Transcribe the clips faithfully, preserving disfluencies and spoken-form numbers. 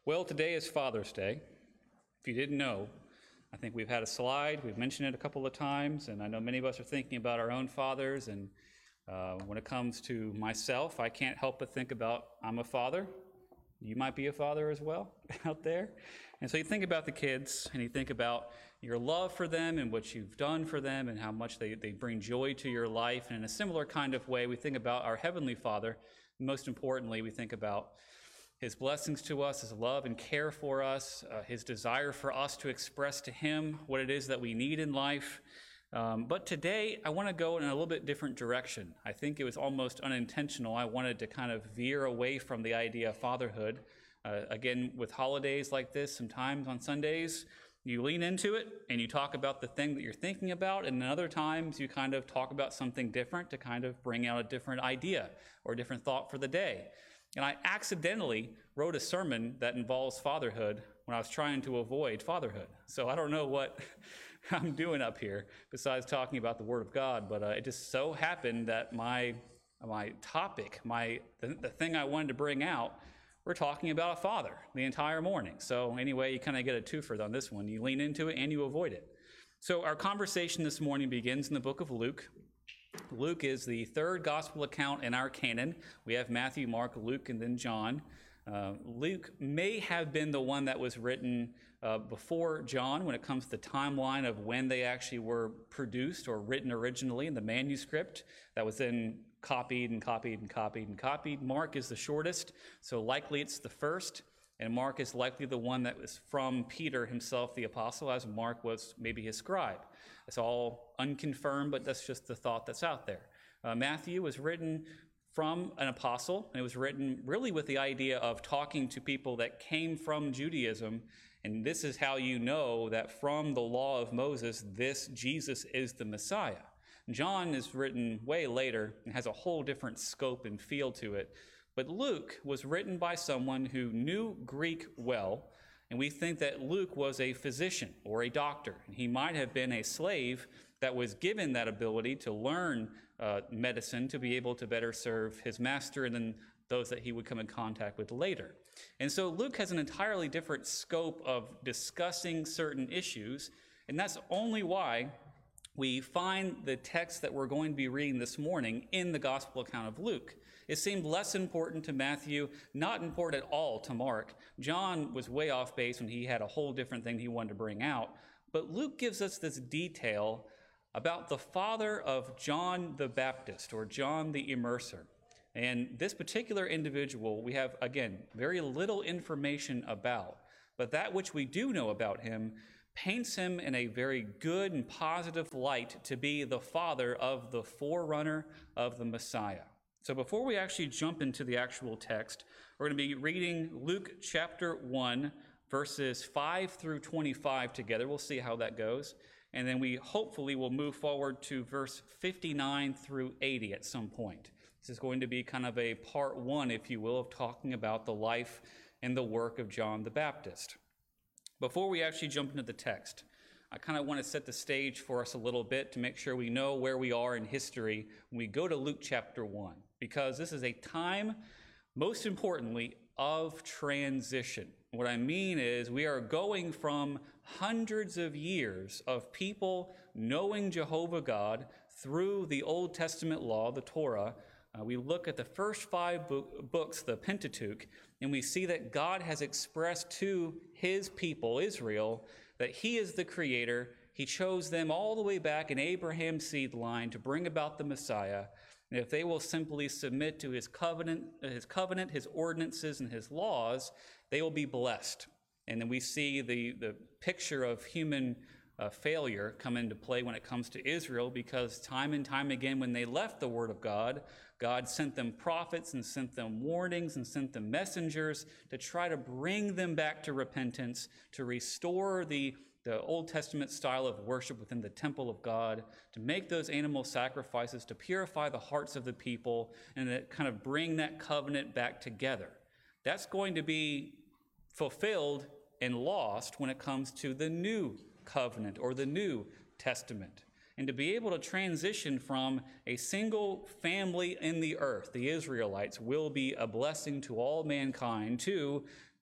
Well, today is Father's Day. If you didn't know, I think we've had a slide, we've mentioned it a couple of times, and I know many of us are thinking about our own fathers, and uh, when it comes to myself, I can't help but think about I'm a father. You might be a father as well out there. And so you think about the kids, and you think about your love for them and what you've done for them and how much they, they bring joy to your life. And in a similar kind of way, we think about our Heavenly Father. Most importantly, we think about His blessings to us, His love and care for us, uh, His desire for us to express to Him what it is that we need in life. Um, but today, I want to go in a little bit different direction. I think it was almost unintentional. I wanted to kind of veer away from the idea of fatherhood. Uh, again, with holidays like this, sometimes on Sundays, you lean into it and you talk about the thing that you're thinking about, and then other times you kind of talk about something different to kind of bring out a different idea or a different thought for the day. And I accidentally wrote a sermon that involves fatherhood when I was trying to avoid fatherhood. So I don't know what I'm doing up here besides talking about the Word of God, but uh, it just so happened that my my topic, my the, the thing I wanted to bring out, we're talking about a father the entire morning. So anyway, you kind of get a twofer on this one. You lean into it and you avoid it. So our conversation this morning begins in the book of Luke. Luke is the third gospel account in our canon. We have Matthew, Mark, Luke, and then John. Uh, Luke may have been the one that was written uh, before John when it comes to the timeline of when they actually were produced or written originally in the manuscript that was then copied and copied and copied and copied. Mark is the shortest, so likely it's the first. And Mark is likely the one that was from Peter himself, the apostle, as Mark was maybe his scribe. It's all unconfirmed, but that's just the thought that's out there. Uh, Matthew was written from an apostle, and it was written really with the idea of talking to people that came from Judaism. And this is how you know that from the law of Moses, this Jesus is the Messiah. John is written way later and has a whole different scope and feel to it. But Luke was written by someone who knew Greek well, and we think that Luke was a physician or a doctor. He might have been a slave that was given that ability to learn uh, medicine to be able to better serve his master and then those that he would come in contact with later. And so Luke has an entirely different scope of discussing certain issues, and that's only why we find the text that we're going to be reading this morning in the gospel account of Luke. It seemed less important to Matthew, not important at all to Mark. John was way off base when he had a whole different thing he wanted to bring out. But Luke gives us this detail about the father of John the Baptist, or John the Immerser. And this particular individual, we have, again, very little information about. But that which we do know about him paints him in a very good and positive light to be the father of the forerunner of the Messiah. So before we actually jump into the actual text, we're going to be reading Luke chapter one, verses five through twenty-five together. We'll see how that goes. And then we hopefully will move forward to verse fifty-nine through eighty at some point. This is going to be kind of a part one, if you will, of talking about the life and the work of John the Baptist. Before we actually jump into the text, I kind of want to set the stage for us a little bit to make sure we know where we are in history when we go to Luke chapter one, because this is a time, most importantly, of transition. What I mean is we are going from hundreds of years of people knowing Jehovah God through the Old Testament law, the Torah. Uh, we look at the first five bo- books, the Pentateuch, and we see that God has expressed to his people, Israel, that he is the creator. He chose them all the way back in Abraham's seed line to bring about the Messiah. And if they will simply submit to his covenant, his covenant, his ordinances, and his laws, they will be blessed. And then we see the, the picture of human Uh, failure come into play when it comes to Israel, because time and time again when they left the word of God, God sent them prophets and sent them warnings and sent them messengers to try to bring them back to repentance, to restore the, the Old Testament style of worship within the temple of God, to make those animal sacrifices, to purify the hearts of the people, and to kind of bring that covenant back together. That's going to be fulfilled and lost when it comes to the new covenant or the New Testament. And to be able to transition from a single family in the earth, the Israelites, will be a blessing to all mankind, to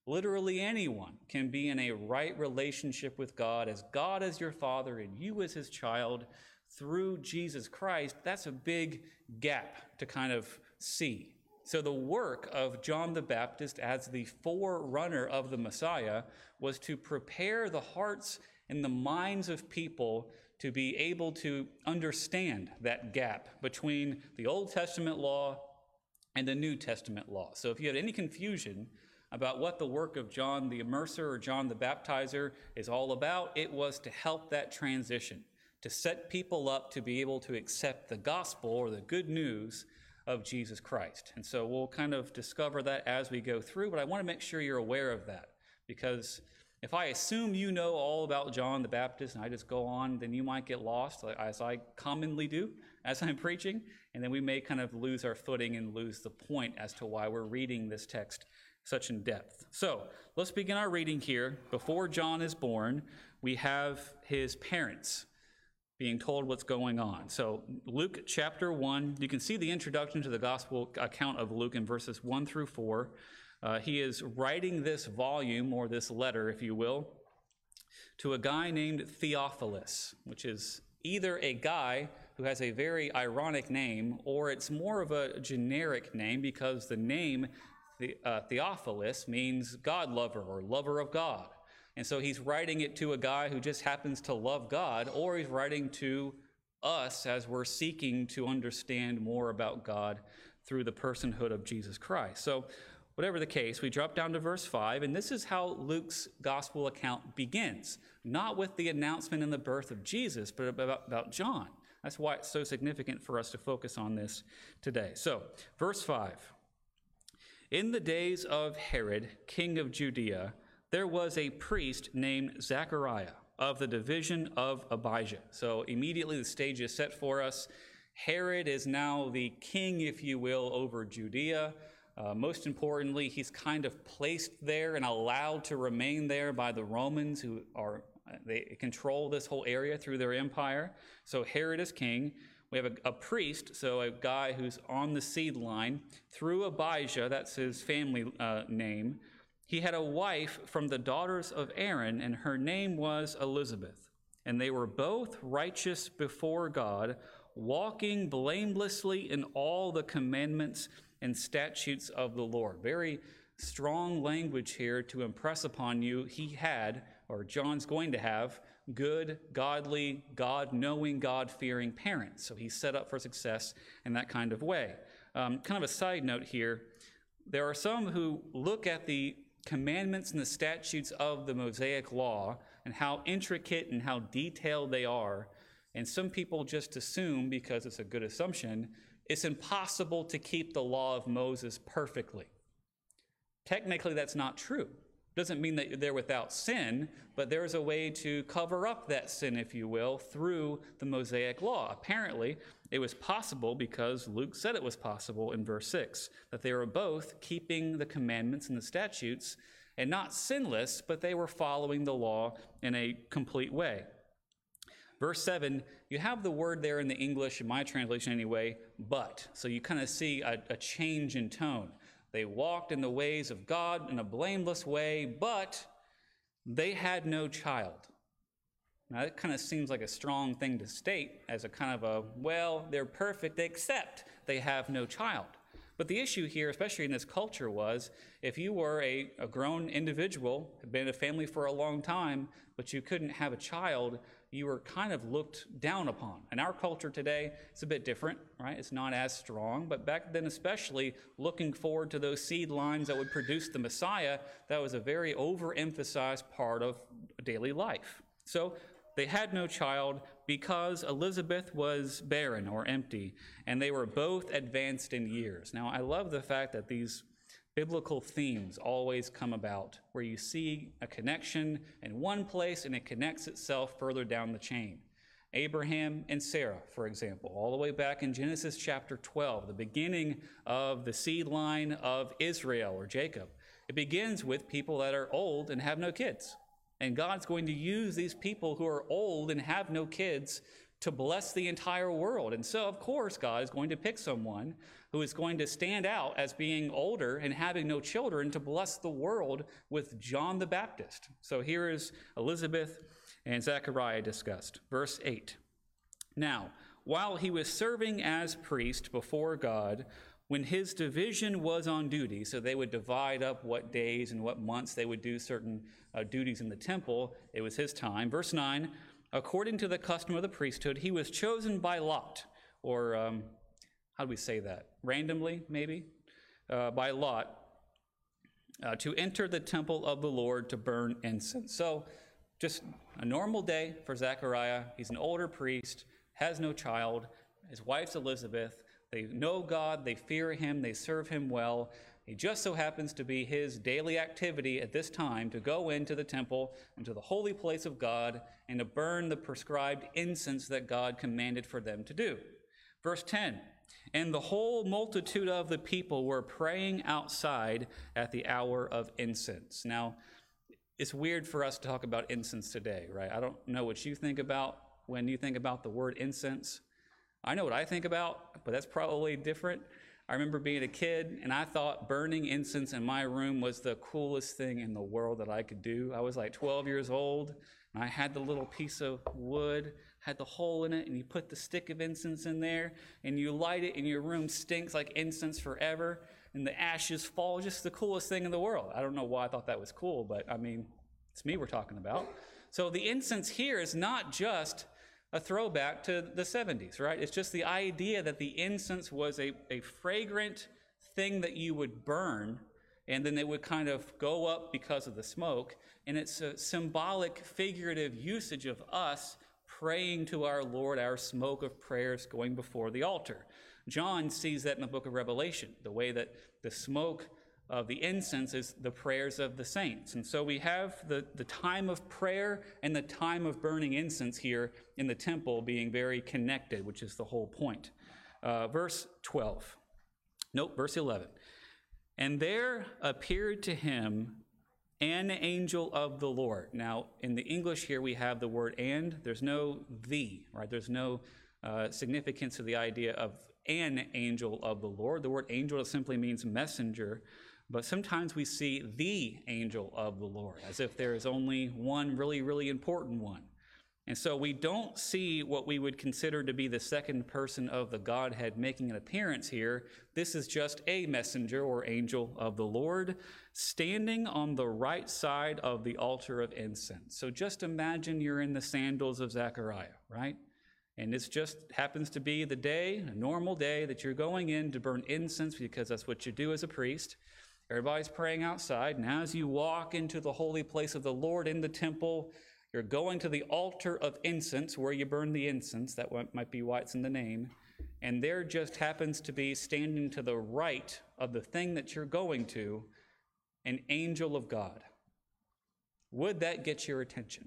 Literally anyone can be in a right relationship with God as God as your Father and you as his child through Jesus Christ. That's a big gap to kind of see. So the work of John the Baptist as the forerunner of the Messiah was to prepare the hearts and the minds of people to be able to understand that gap between the Old Testament law and the New Testament law. So if you had any confusion about what the work of John the Immerser or John the Baptizer is all about, it was to help that transition, to set people up to be able to accept the gospel or the good news of Jesus Christ. And so we'll kind of discover that as we go through, but I want to make sure you're aware of that, because if I assume you know all about John the Baptist and I just go on, then you might get lost, as I commonly do as I'm preaching, and then we may kind of lose our footing and lose the point as to why we're reading this text such in depth. So let's begin our reading here. Before John is born, we have his parents being told what's going on. So Luke chapter one, you can see the introduction to the gospel account of Luke in verses one through four. Uh, he is writing this volume, or this letter, if you will, to a guy named Theophilus, which is either a guy who has a very ironic name, or it's more of a generic name, because the name the, uh, Theophilus means God lover or lover of God. And so he's writing it to a guy who just happens to love God, or he's writing to us as we're seeking to understand more about God through the personhood of Jesus Christ. So whatever the case, we drop down to verse five, and this is how Luke's gospel account begins. Not with the announcement and the birth of Jesus, but about, about John. That's why it's so significant for us to focus on this today. So, verse five. In the days of Herod, king of Judea, there was a priest named Zechariah of the division of Abijah. So immediately the stage is set for us. Herod is now the king, if you will, over Judea. Uh, most importantly, he's kind of placed there and allowed to remain there by the Romans, who are they control this whole area through their empire. So Herod is king. We have a, a priest, so a guy who's on the seed line through Abijah, that's his family uh, name. He had a wife from the daughters of Aaron, and her name was Elizabeth. And they were both righteous before God, walking blamelessly in all the commandments and statutes of the Lord. Very strong language here to impress upon you. He had, or John's going to have, good, godly, God-knowing, God-fearing parents. So he's set up for success in that kind of way. Um, kind of a side note here, there are some who look at the commandments and the statutes of the Mosaic law and how intricate and how detailed they are, and some people just assume, because it's a good assumption, it's impossible to keep the law of Moses perfectly. Technically, that's not true. Doesn't mean that they're without sin, but there's a way to cover up that sin, if you will, through the Mosaic law. Apparently, it was possible because Luke said it was possible in verse six, that they were both keeping the commandments and the statutes, and not sinless, but they were following the law in a complete way. Verse seven, you have the word there in the English, in my translation anyway, but. So you kind of see a, a change in tone. They walked in the ways of God in a blameless way, but they had no child. Now, that kind of seems like a strong thing to state as a kind of a, well, they're perfect, except they have no child. But the issue here, especially in this culture, was if you were a, a grown individual, had been in a family for a long time, but you couldn't have a child, you were kind of looked down upon. In our culture today, it's a bit different, right? It's not as strong, but back then especially, looking forward to those seed lines that would produce the Messiah, that was a very overemphasized part of daily life. So they had no child because Elizabeth was barren or empty, and they were both advanced in years. Now, I love the fact that these biblical themes always come about, where you see a connection in one place and it connects itself further down the chain. Abraham and Sarah, for example, all the way back in Genesis chapter twelve, the beginning of the seed line of Israel or Jacob. It begins with people that are old and have no kids. And God's going to use these people who are old and have no kids to bless the entire world. And so, of course, God is going to pick someone who is going to stand out as being older and having no children to bless the world with John the Baptist. So here is Elizabeth and Zechariah discussed. Verse eight. Now, while he was serving as priest before God, when his division was on duty, so they would divide up what days and what months they would do certain uh, duties in the temple, it was his time. Verse nine, according to the custom of the priesthood, he was chosen by lot, or um, how do we say that? Randomly, maybe? Uh, by lot, uh, to enter the temple of the Lord to burn incense. So just a normal day for Zechariah. He's an older priest, has no child. His wife's Elizabeth. They know God, they fear him, they serve him well. It just so happens to be his daily activity at this time to go into the temple, into the holy place of God, and to burn the prescribed incense that God commanded for them to do. Verse ten, and the whole multitude of the people were praying outside at the hour of incense. Now, it's weird for us to talk about incense today, right? I don't know what you think about when you think about the word incense. I know what I think about, but that's probably different. I remember being a kid, and I thought burning incense in my room was the coolest thing in the world that I could do. I was like twelve years old, and I had the little piece of wood, had the hole in it, and you put the stick of incense in there, and you light it, and your room stinks like incense forever, and the ashes fall. Just the coolest thing in the world. I don't know why I thought that was cool, but I mean, it's me we're talking about. So the incense here is not just a throwback to the seventies, right? It's just the idea that the incense was a, a fragrant thing that you would burn, and then it would kind of go up because of the smoke. And it's a symbolic, figurative usage of us praying to our Lord, our smoke of prayers going before the altar. John sees that in the book of Revelation, the way that the smoke of the incense is the prayers of the saints. And so we have the, the time of prayer and the time of burning incense here in the temple being very connected, which is the whole point. Uh, verse twelve. Nope, verse eleven. And there appeared to him an angel of the Lord. Now, in the English here, we have the word and. There's no the, right? There's no uh, significance to the idea of an angel of the Lord. The word angel simply means messenger. But sometimes we see the angel of the Lord, as if there is only one really, really important one. And so we don't see what we would consider to be the second person of the Godhead making an appearance here. This is just a messenger or angel of the Lord standing on the right side of the altar of incense. So just imagine you're in the sandals of Zechariah, right? And this just happens to be the day, a normal day, that you're going in to burn incense because that's what you do as a priest. Everybody's praying outside, and as you walk into the holy place of the Lord in the temple, you're going to the altar of incense where you burn the incense. That might be why it's in the name. And there just happens to be standing to the right of the thing that you're going to, an angel of God. Would that get your attention?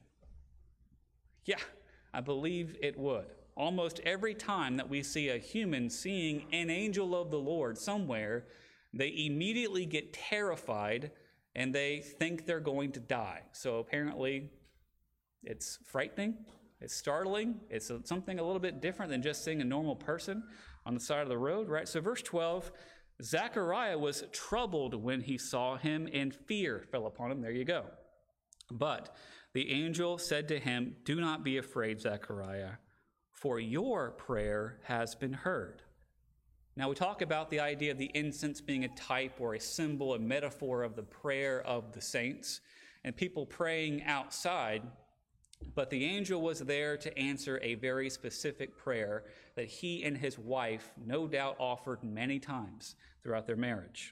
Yeah, I believe it would. Almost every time that we see a human seeing an angel of the Lord somewhere, they immediately get terrified and they think they're going to die. So apparently it's frightening, it's startling, it's something a little bit different than just seeing a normal person on the side of the road, right? So verse twelve, Zechariah was troubled when he saw him, and fear fell upon him. There you go. But the angel said to him, do not be afraid, Zechariah, for your prayer has been heard. Now, we talk about the idea of the incense being a type or a symbol, a metaphor of the prayer of the saints and people praying outside. But the angel was there to answer a very specific prayer that he and his wife no doubt offered many times throughout their marriage.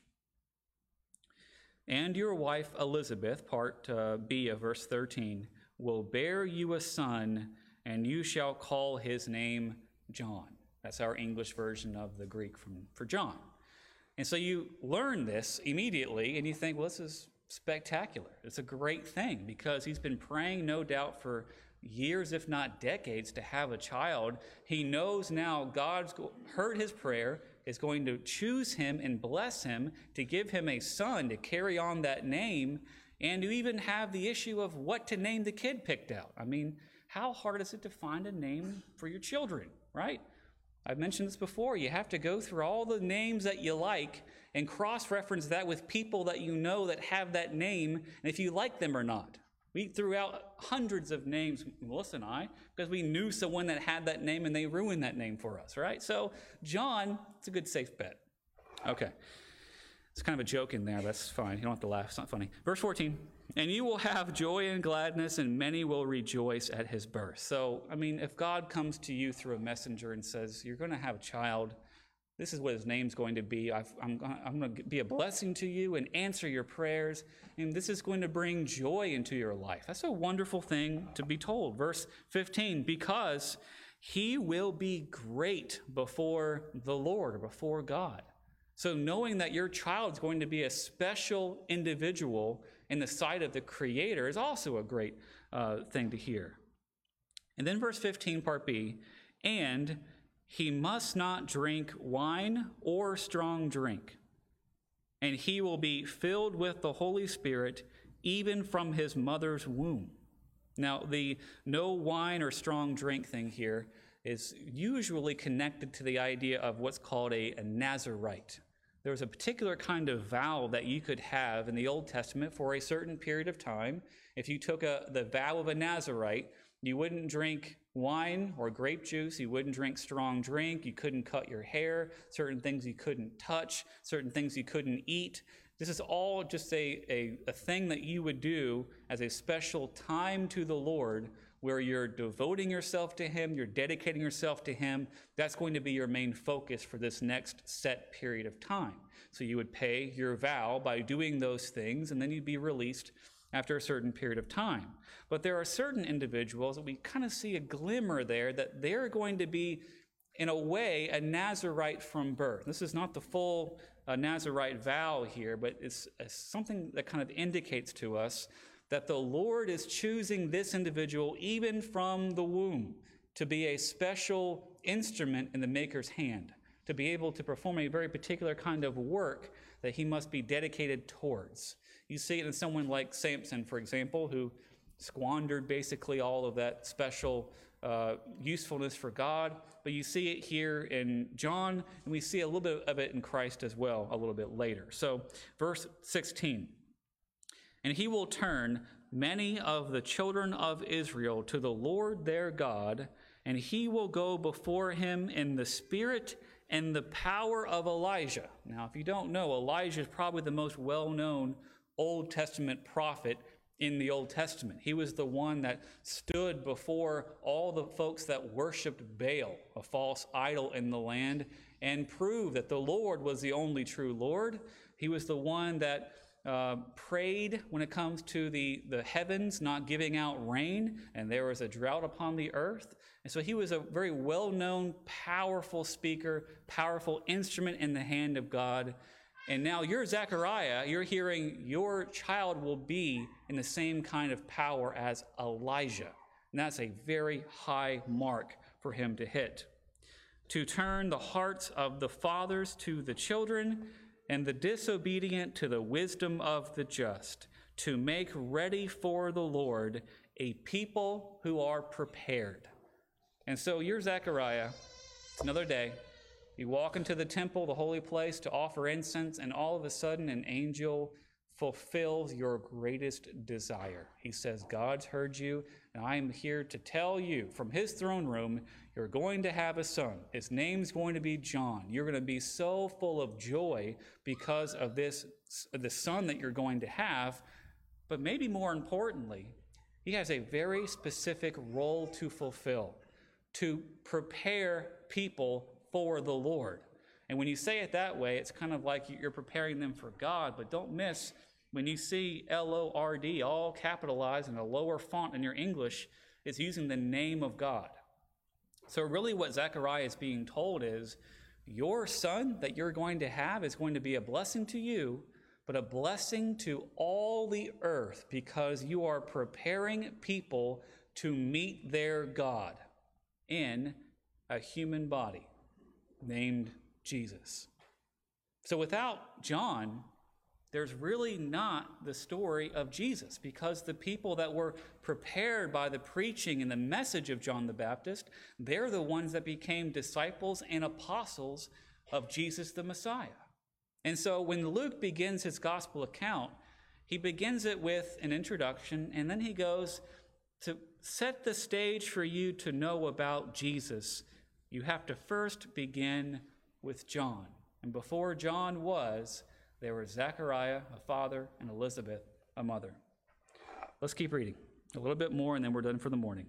And your wife Elizabeth, part uh, B of verse thirteen, will bear you a son, and you shall call his name John. That's our English version of the Greek from, for John. And so you learn this immediately, and you think, well, this is spectacular. It's a great thing, because he's been praying, no doubt, for years, if not decades, to have a child. He knows now God's heard his prayer, is going to choose him and bless him to give him a son to carry on that name, and to even have the issue of what to name the kid picked out. I mean, how hard is it to find a name for your children, right? I've mentioned this before. You have to go through all the names that you like and cross-reference that with people that you know that have that name, and if you like them or not. We threw out hundreds of names, Melissa and I, because we knew someone that had that name and they ruined that name for us, right? So John, it's a good safe bet. Okay. It's kind of a joke in there. That's fine. You don't have to laugh. It's not funny. Verse fourteen, and you will have joy and gladness, and many will rejoice at his birth. So, I mean, if God comes to you through a messenger and says, you're going to have a child, this is what his name's going to be. I've, I'm, I'm going to be a blessing to you and answer your prayers, and this is going to bring joy into your life. That's a wonderful thing to be told. Verse fifteen, because he will be great before the Lord or before God. So knowing that your child is going to be a special individual in the sight of the Creator is also a great uh, thing to hear. And then verse fifteen, part B, and he must not drink wine or strong drink, and he will be filled with the Holy Spirit even from his mother's womb. Now, the no wine or strong drink thing here is usually connected to the idea of what's called a, a Nazirite. There was a particular kind of vow that you could have in the Old Testament for a certain period of time. If you took a, the vow of a Nazirite, you wouldn't drink wine or grape juice. You wouldn't drink strong drink. You couldn't cut your hair. Certain things you couldn't touch. Certain things you couldn't eat. This is all just a, a, a thing that you would do as a special time to the Lord, where you're devoting yourself to him, you're dedicating yourself to him. That's going to be your main focus for this next set period of time. So you would pay your vow by doing those things, and then you'd be released after a certain period of time. But there are certain individuals that we kind of see a glimmer there that they're going to be, in a way, a Nazirite from birth. This is not the full uh, Nazirite vow here, but it's, it's something that kind of indicates to us that the Lord is choosing this individual even from the womb to be a special instrument in the Maker's hand, to be able to perform a very particular kind of work that he must be dedicated towards. You see it in someone like Samson, for example, who squandered basically all of that special uh, usefulness for God, but you see it here in John, and we see a little bit of it in Christ as well a little bit later. So verse sixteen, and he will turn many of the children of Israel to the Lord their God, and he will go before him in the spirit and the power of Elijah. Now, if you don't know, Elijah is probably the most well-known Old Testament prophet in the Old Testament. He was the one that stood before all the folks that worshiped Baal, a false idol in the land, and proved that the Lord was the only true Lord. He was the one that Uh, prayed when it comes to the, the heavens not giving out rain, and there was a drought upon the earth. And so he was a very well-known, powerful speaker, powerful instrument in the hand of God. And now you're Zechariah, you're hearing your child will be in the same kind of power as Elijah. And that's a very high mark for him to hit. To turn the hearts of the fathers to the children, and the disobedient to the wisdom of the just, to make ready for the Lord a people who are prepared. And so you're Zechariah. It's another day. You walk into the temple, the holy place, to offer incense, and all of a sudden an angel fulfills your greatest desire. He says, God's heard you, and I am here to tell you from his throne room, you're going to have a son. His name's going to be John. You're going to be so full of joy because of this, the son that you're going to have. But maybe more importantly, he has a very specific role to fulfill, to prepare people for the Lord. And when you say it that way, it's kind of like you're preparing them for God. But don't miss, when you see L O R D all capitalized in a lower font in your English, it's using the name of God. So really what Zechariah is being told is, your son that you're going to have is going to be a blessing to you, but a blessing to all the earth, because you are preparing people to meet their God in a human body named Jesus. So without John, there's really not the story of Jesus, because the people that were prepared by the preaching and the message of John the Baptist, they're the ones that became disciples and apostles of Jesus the Messiah. And so when Luke begins his gospel account, he begins it with an introduction, and then he goes to set the stage for you to know about Jesus. You have to first begin with John. And before John was, there were Zechariah, a father, and Elizabeth, a mother. Let's keep reading a little bit more, and then we're done for the morning.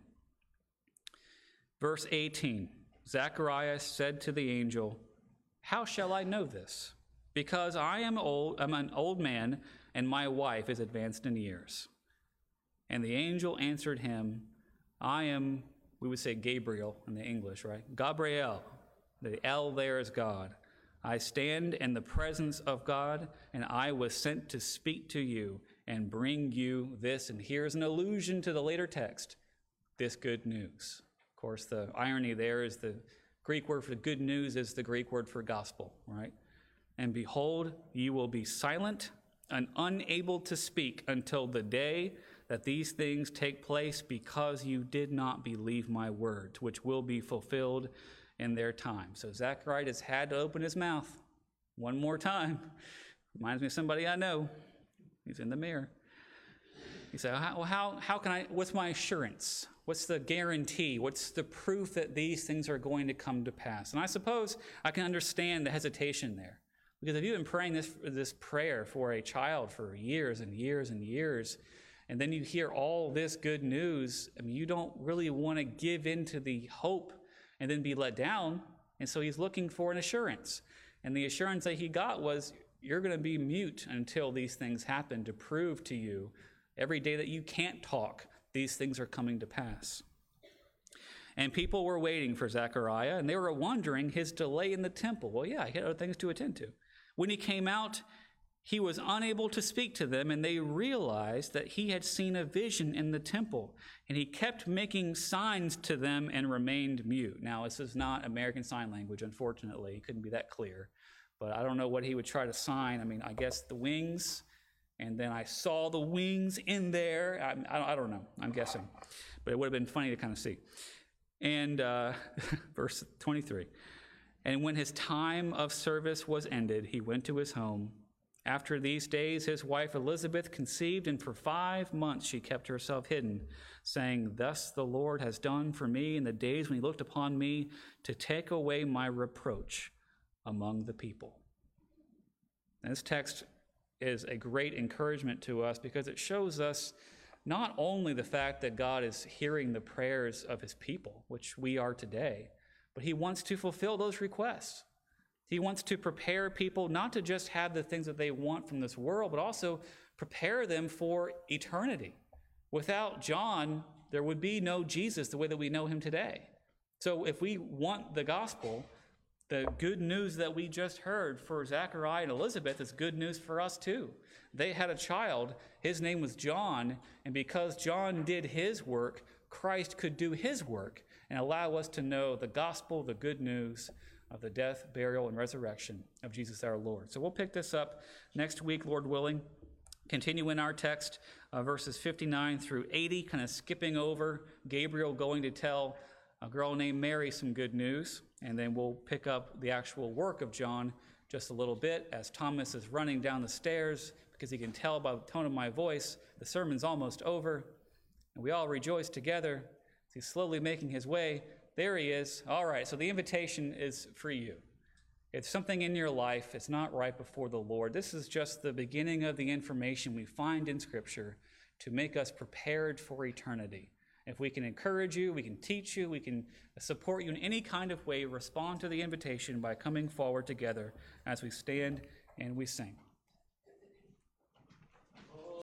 Verse eighteen, Zechariah said to the angel, "How shall I know this? Because I am old, I'm an old man, and my wife is advanced in years." And the angel answered him, I am, we would say Gabriel in the English, right? Gabriel. The L there is God. I stand in the presence of God, and I was sent to speak to you and bring you this. And here's an allusion to the later text, this good news. Of course, the irony there is the Greek word for good news is the Greek word for gospel, right? And behold, you will be silent and unable to speak until the day that these things take place, because you did not believe my words, which will be fulfilled in their time. So Zechariah has had to open his mouth one more time. Reminds me of somebody I know. He's in the mirror. He said, well, how, how can I, what's my assurance? What's the guarantee? What's the proof that these things are going to come to pass? And I suppose I can understand the hesitation there. Because if you've been praying this, this prayer for a child for years and years and years, and then you hear all this good news, I mean, you don't really want to give in to the hope and then be let down. And so he's looking for an assurance. And the assurance that he got was, you're going to be mute until these things happen, to prove to you every day that you can't talk, these things are coming to pass. And people were waiting for Zechariah, and they were wondering his delay in the temple. Well, yeah, he had other things to attend to. When he came out, he was unable to speak to them, and they realized that he had seen a vision in the temple, and he kept making signs to them and remained mute. Now, this is not American Sign Language, unfortunately. It couldn't be that clear. But I don't know what he would try to sign. I mean, I guess the wings, and then I saw the wings in there. I, I don't know. I'm guessing. But it would have been funny to kind of see. And uh, verse twenty-three. And when his time of service was ended, he went to his home. After these days, his wife Elizabeth conceived, and for five months she kept herself hidden, saying, Thus the Lord has done for me in the days when he looked upon me to take away my reproach among the people. And this text is a great encouragement to us, because it shows us not only the fact that God is hearing the prayers of his people, which we are today, but he wants to fulfill those requests. He wants to prepare people not to just have the things that they want from this world, but also prepare them for eternity. Without John, there would be no Jesus the way that we know him today. So if we want the gospel, the good news that we just heard for Zechariah and Elizabeth is good news for us too. They had a child, his name was John, and because John did his work, Christ could do his work and allow us to know the gospel, the good news of the death, burial, and resurrection of Jesus our Lord. So we'll pick this up next week, Lord willing. Continue in our text, uh, verses fifty-nine through eighty, kind of skipping over Gabriel going to tell a girl named Mary some good news, and then we'll pick up the actual work of John just a little bit as Thomas is running down the stairs, because he can tell by the tone of my voice the sermon's almost over, and we all rejoice together as he's slowly making his way. There he is. All right, so the invitation is for you. If something in your life is not right before the Lord, this is just the beginning of the information we find in Scripture to make us prepared for eternity. If we can encourage you, we can teach you, we can support you in any kind of way, respond to the invitation by coming forward together as we stand and we sing.